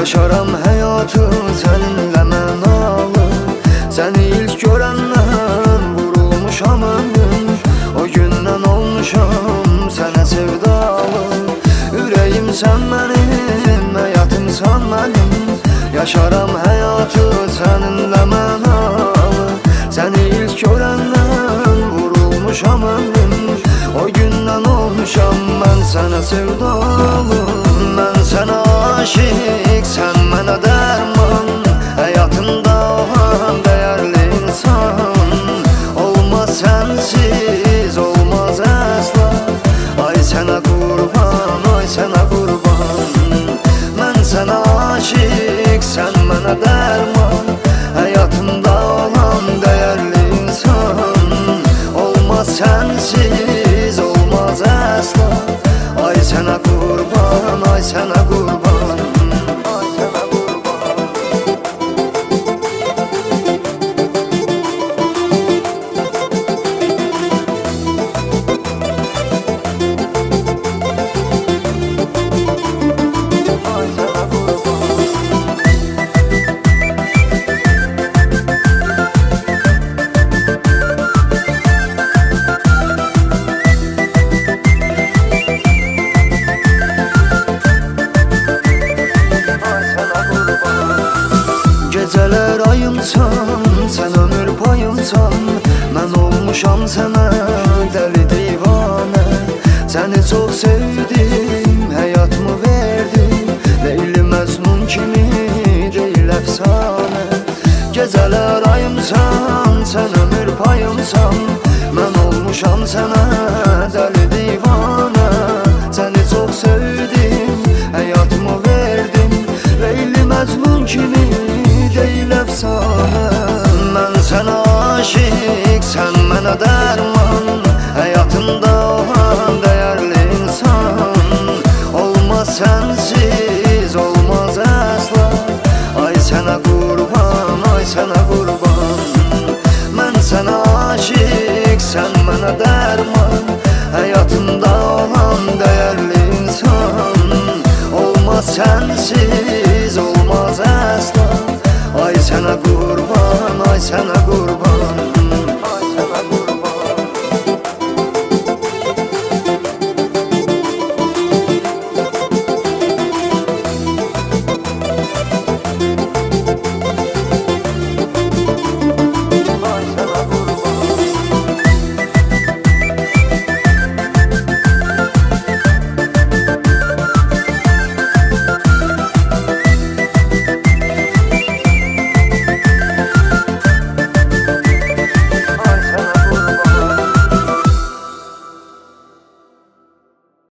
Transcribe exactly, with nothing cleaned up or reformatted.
yaşaram hayatı seninle mən alım. Səni ilk görəndən vurulmuşam ömrüm. O gündən olmuşam sənə sevdalı. Ürəyim sən mənim, həyatımsan mənim. Yaşaram hayatı seninle mən alım. Səni ilk görəndən vurulmuşam ömrüm. O gündən olmuşam mən sənə sevdalı. Mən sənə aşiq, sən mənə dərman. Həyatımda olan dəyərli insan. Olmaz sənsiz, olmaz əsla. Ay sənə qurban, ay sənə qurban. Mən sənə aşiq, sən mənə dərman. Həyatımda olan dəyərli insan. Olmaz sənsiz, olmaz əsla. Ay sənə qurban, ay sənə qurban. Ay sənə qurban. Ay sənə qurban. Gecələr ayımsan, sən ömür payımsan. Mən olmuşam sənə dəli divanə. Səni çox sevdim, həyatımı verdim. Leyli Məcnun kimi deyil əfsanə. Gecələr ayımsan, sən ömür payımsan. Mən olmuşam sənə dəli divanə. Səni çox sevdim, həyatımı verdim. Leyli Məcnun kimi deyil əfsanə. Mən sənə aşiq, sən mənə dərman. Həyatımda olan dəyərli insan. Olmaz sənsiz, olmaz əsla. Ay sənə qurban, ay sənə qurban. Mən sənə aşiq, sən mənə dərman. Həyatımda olan dəyərli insan. Olmaz sənsiz, olmaz əsla. Ay sənə qurban, ay sənə qurban.